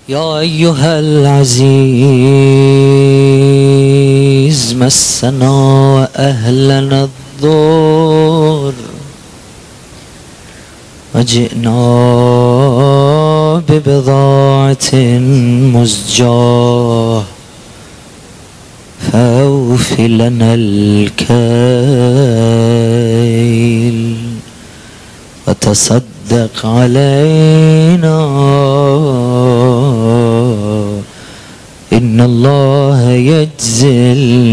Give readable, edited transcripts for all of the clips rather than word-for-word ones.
يا أيها العزيز مسنا وأهلنا الضر وجئنا ببضاعة مزجاة فأوف لنا الكيل وتصدق علينا إن الله يجزي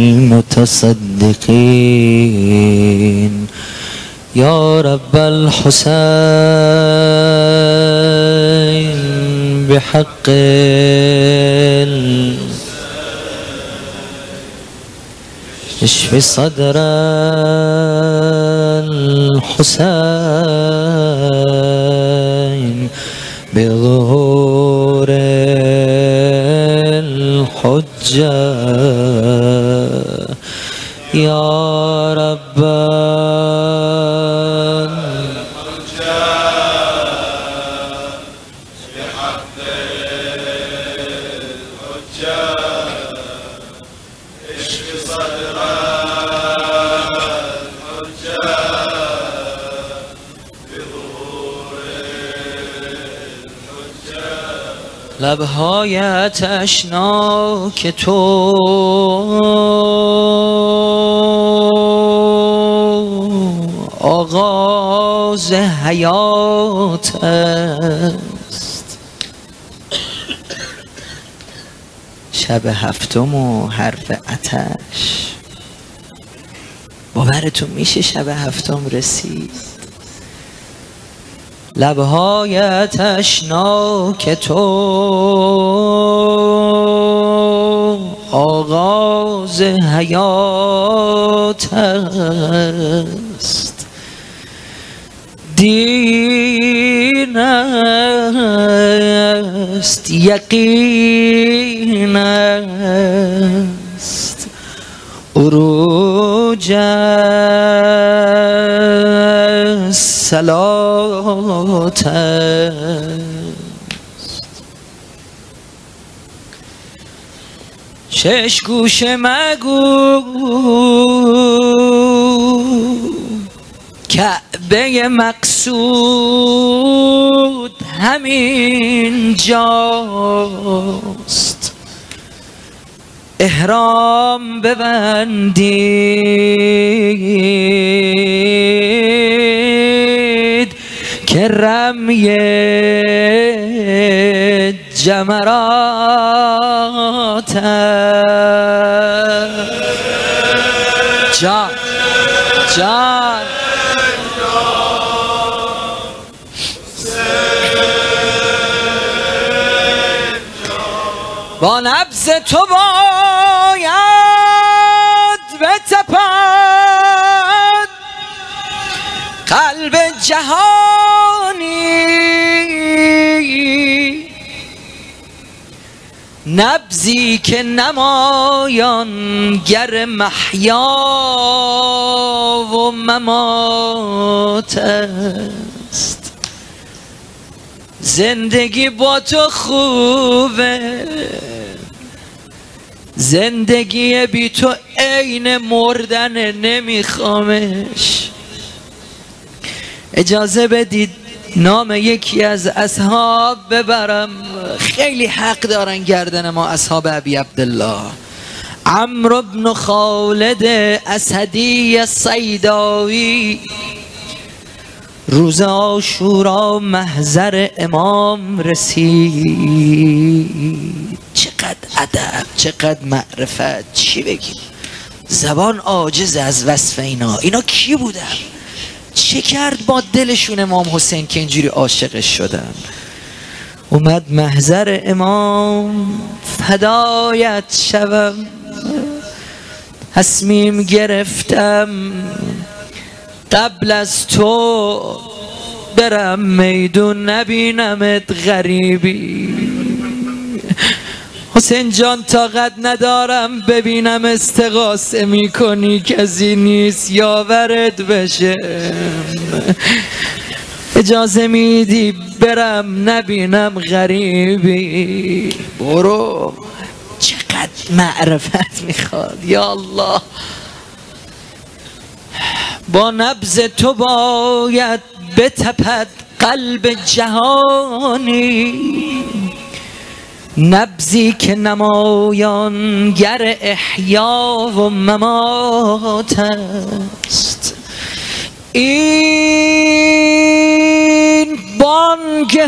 المتصدقين. يا رب الحسين بحق اشف صدر الحسين بظهور الحجة يا رب لبهای تشناک تو آغاز حیات است. شب هفتم و حرف آتش، باورتون میشه شب هفتم رسید؟ لبهای تشناک تو آغاز حیات است. دین است، یقین است، عروج صلات است. شش گوشه مگو کعبه مقصود همین جاست. احرام ببندید که رمی جمرات جان جان با نبض تو باید بتپد قلب جهانی، نبضی که نمایانگر محیا و ممات است. زندگی با تو خوبه، زندگی بی تو عین مردن، نمیخوامش. اجازه بدید نام یکی از اصحاب ببرم، خیلی حق دارن گردن ما اصحاب ابی عبدالله. عمرو بن خالد اسدی صیداوی روز عاشورا محضر امام رسید. چقدر ادب، چقدر معرفت، چی بگیم؟ زبان عاجز از وصف اینا کی بودن؟ چه کرد با دلشون امام حسین که اینجوری عاشقش شدن؟ اومد محضر امام، فدایت شوم، تصمیم گرفتم قبل از تو برم میدون نبینمت غریبی. حسین جان طاقت ندارم ببینم استغاثه میکنی کسی نیست یاورت بشه. اجازه میدی برم نبینم غریبی؟ برو. چقدر معرفت میخواد یا الله. با نبض تو باید بتپد قلب جهانی، نبضی که نمایانگر احیا و ممات است. این بانگ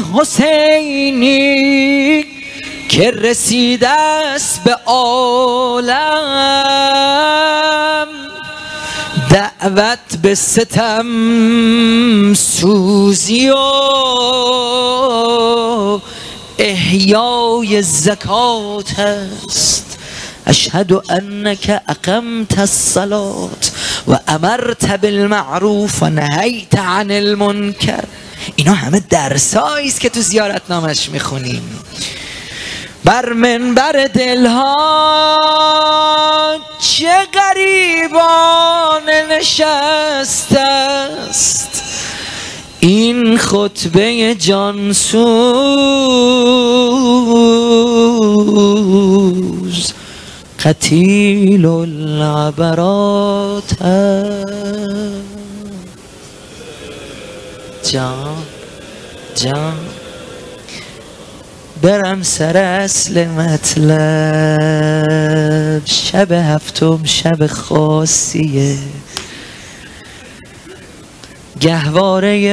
حسینی که رسیده است به عالم، دعوت به ستم سوزی و احیای زکات است. اشهد انک اقمت الصلاة و امرت بالمعروف و نهیت عن المنکر. اینا همه درسایی است که تو زیارتنامش میخونیم. بر منبر دلها چه غریبان نشسته است، این خطبه جانسوز قتیل العبرات. جان برم سر اصل مطلب. شب هفتم شب خاصیه، گهواره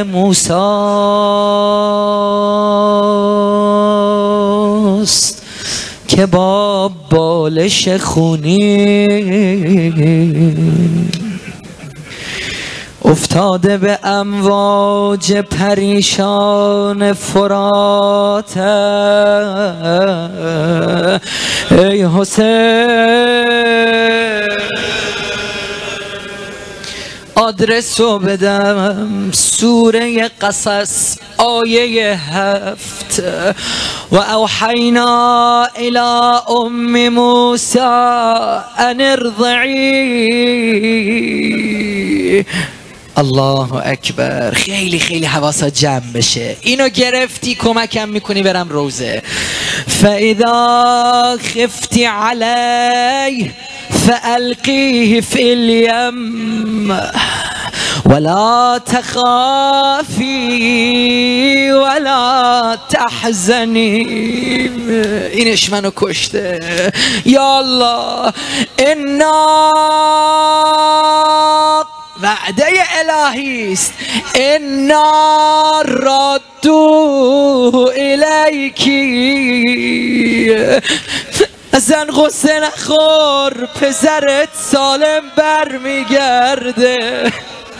موساست که با بالش خونی افتاده به امواج پریشان فرات. ای حسین آدرسو بدم، سوره قصص آیه 7. و اوحینا الی ام موسی ان ارضعی. الله اکبر. خیلی خیلی حواست جمع بشه. اینو گرفتی کمکم میکنی برم روزه. فاذا خفتی علیه فالقیه فی الیم ولا تخافی ولا تحزنی. اینش منو کشته. یا الله. انا وعده الهی است. انا ردو الیکی. ازن غصه نخور، پسرت سالم برمیگرده.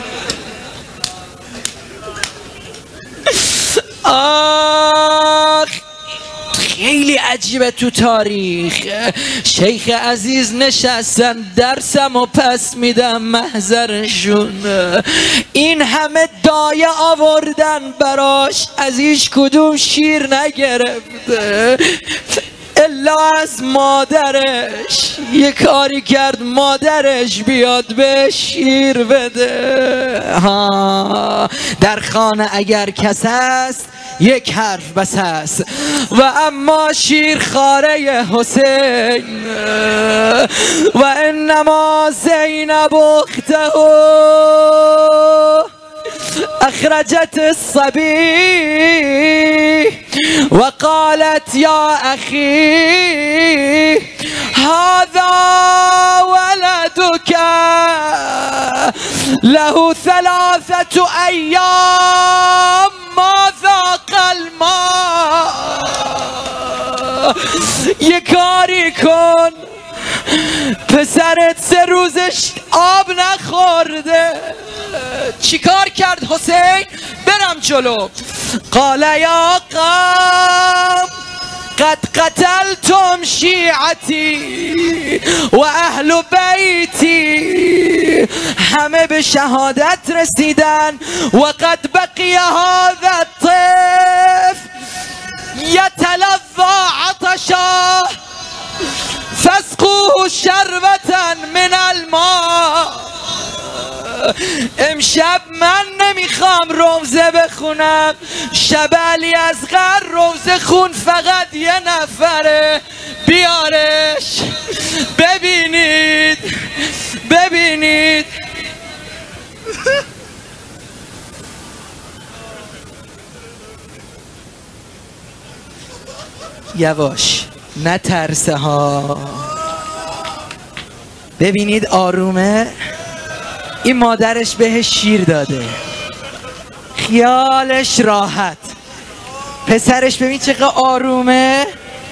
آخ خیلی عجیبه. تو تاریخ شیخ عزیز نشستن درسم و پس میدم محضرشون. این همه دایه آوردن براش، از ایش کدوم شیر نگرفته الا از مادرش. یه کاری کرد مادرش بیاد به شیر بده. ها در خانه اگر کس است یک حرف بس است. و اما شیر خاره حسین و انما زینب اخته اخرجت الصبي وقالت يا أخي هذا ولدك له 3 أيام ما ذاق الماء. یه کاری کن، پسرت 3 روزش آب نخورده. چیکار کرد حسین؟ برم جلو. قال یا قوم قد قتلتم شیعتی و اهل بیتی. همه به شهادت رسیدن. و قد بقی هذا الطفل یتلظى عطشا فاسقوه شربة من الماء. امشب من نمیخوام روزه بخونم، شب علی اصغر روزه خون فقط یه نفره، بیارش ببینید ببینید. یواش نه ترسه ها. ببینید آرومه، این مادرش بهش شیر داده، خیالش راحت. پسرش ببین چقدر آرومه.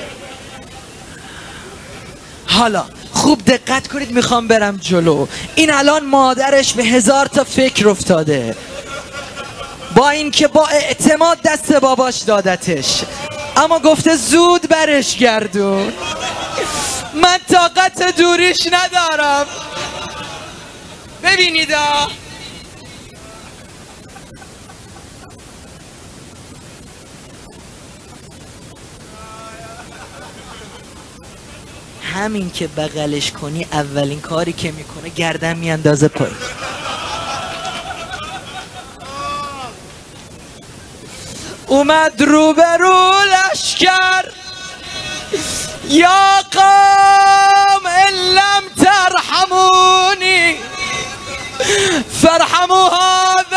حالا خوب دقت کنید، میخوام برم جلو. این الان مادرش به 1000 تا فکر افتاده، با اینکه با اعتماد دست باباش دادتش، اما گفته زود برش گردون، من طاقت دوریش ندارم. ببینید همین که بغلش کنی اولین کاری که میکنه گردن میاندازه پایین. اومد روبرو لشکر، یا قوم ان لم ترحمونی فرحموا هذا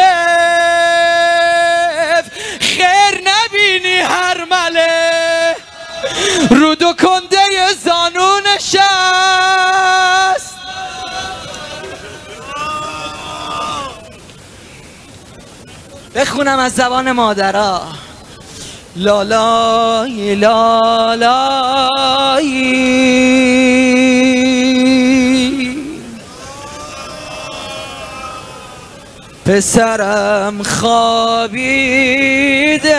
الطفل. خیر نبینی هرمله رو دو کنده زانو نشست. بخونم از زبان مادرها. لالای لالای پسرم خوابیده،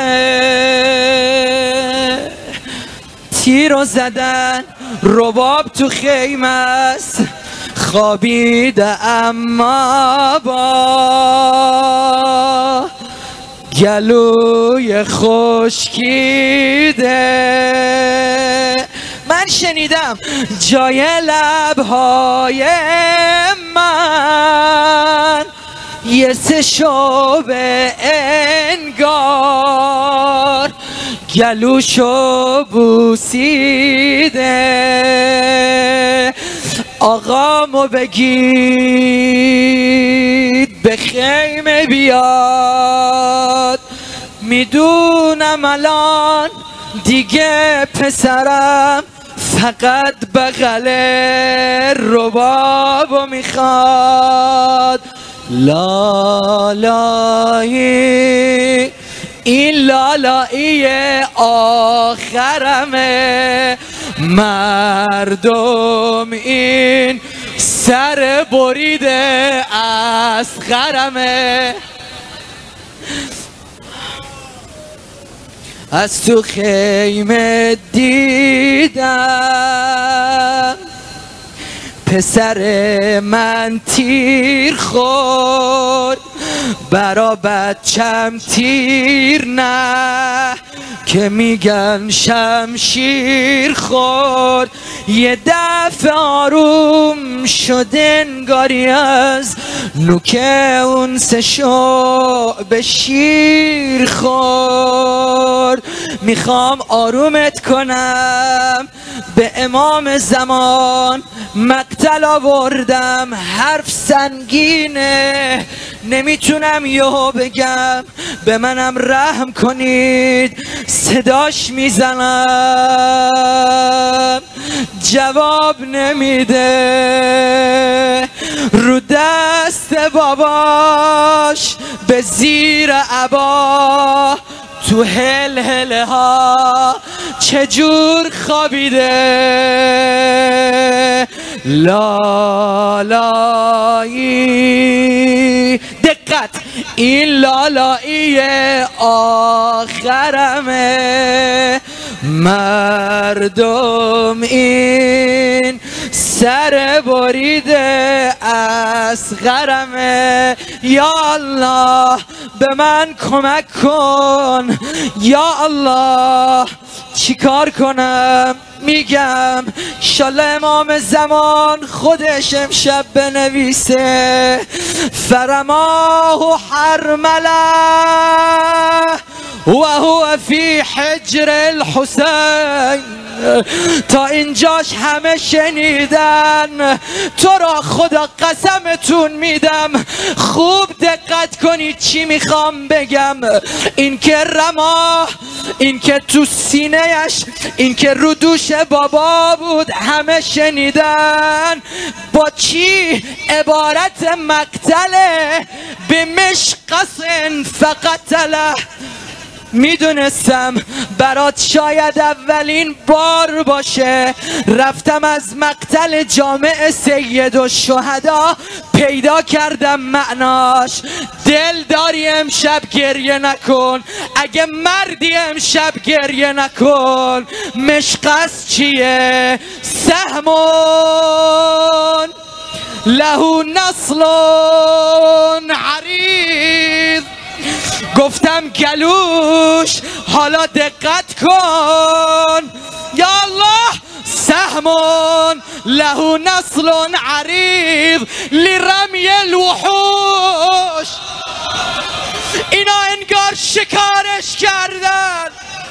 تیرو زدن رباب تو خیمه است، خوابیده اما با گلوی خشکیده. من شنیدم جای لبهای من یه سشوب انگار گلوشو بوسیده. آقامو بگید به خیمه بیاد، میدونم الان دیگه پسرم فقط بغل ربابو میخواد. لالایی این لالایی آخرمه، مردم این سر بریده اصغرمه. از تو خیمه دیدم پسر من تیر خورد، برا بچم تیر نه که میگن شمشیر خورد. یه دفعه آروم شد انگاری از نوک اون سشو به شیر خورد. میخوام آرومت کنم، به امام زمان مقتل آوردم، حرف سنگینه نمیتونم یهو بگم، به منم رحم کنید. صداش میزنم جواب نمیده، رو دست باباش به زیر عبا تو هله ها چجور خوابیده. لالایی دقت، این لالایی آخرمه، مردم این سر بریده اصغرمه. یا الله به من کمک کن، یا الله چیکار کنم؟ میگم انشالله امام زمان خودش امشب بنویسه فرماه حرمله و هو فی حجر الحسین. تا اینجاش همه شنیدن، تو را خدا قسمتون میدم خوب دقت کنید چی میخوام بگم. این که رما، این که تو سینهش، این که رو دوش بابا بود همه شنیدن. با چی؟ عبارت مقتله به مشقص فقتله. میدونستم برات شاید اولین بار باشه رفتم از مقتل جامع سید الشهدا پیدا کردم معناش. دل داری امشب گریه نکن، اگه مردی امشب گریه نکن. مشقص چیه؟ سهمون له نصل عریض. گفتم گلوش، حالا دقت کن. یا الله، سهمون له نصل عریض لرمی الوحوش. اینا انگار شکارش کردن.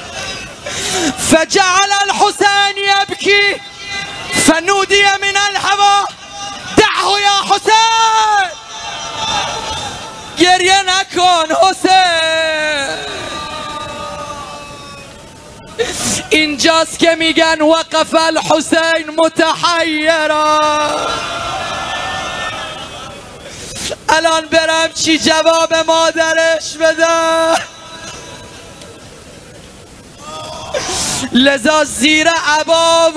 فجعل الحسین یبکی فنودی من الهوا دعه یا حسین. گریه نکن حسین. اینجاست که میگن وقف الحسین متحیرا. الان برم چی جواب مادرش بدم؟ لذا زیر عبا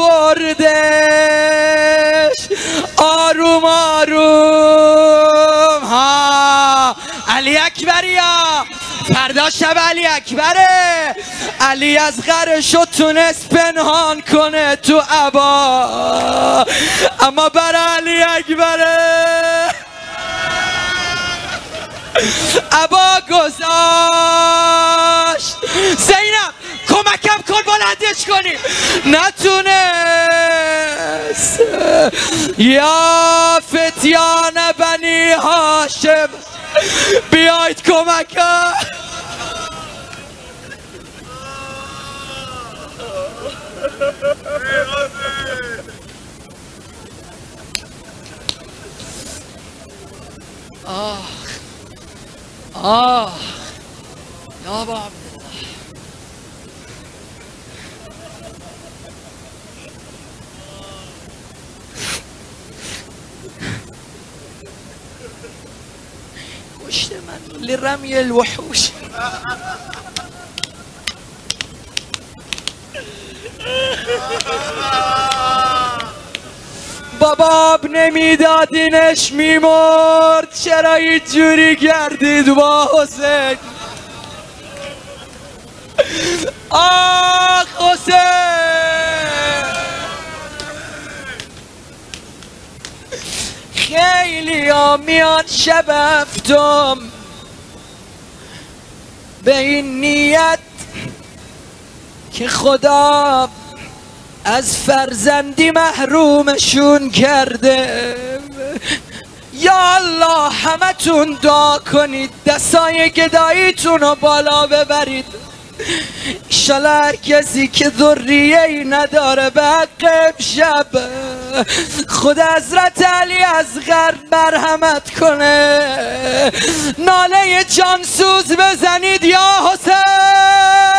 وردش آروم آروم. ها علی اکبریا، فردا شب علی اکبره. علی از غرشو تونست پنهان کنه تو عبا، اما برای علی اکبره عبا گذاشت. زینب کمکم کن بلندش کنی. نتونست. یا فتیان بنی هاشم بیایید کمکم. یا ابا عبدالله. کشت من لرمی الوحوش. بابا نمیدادینش میمرد، چرا اینجوری کردید با حسین؟ آخ حسین. خیلی ها میان شب هفتم به این نیت که خدا از فرزندی محرومشون کرده. یا الله همتون دعا کنید دستای گداییتون رو بالا ببرید. انشالله هر کسی که ذریه‌ای نداره به حق امشب خدا حضرت علی اصغر مرحمت کنه. ناله جانسوز بزنید یا حسین.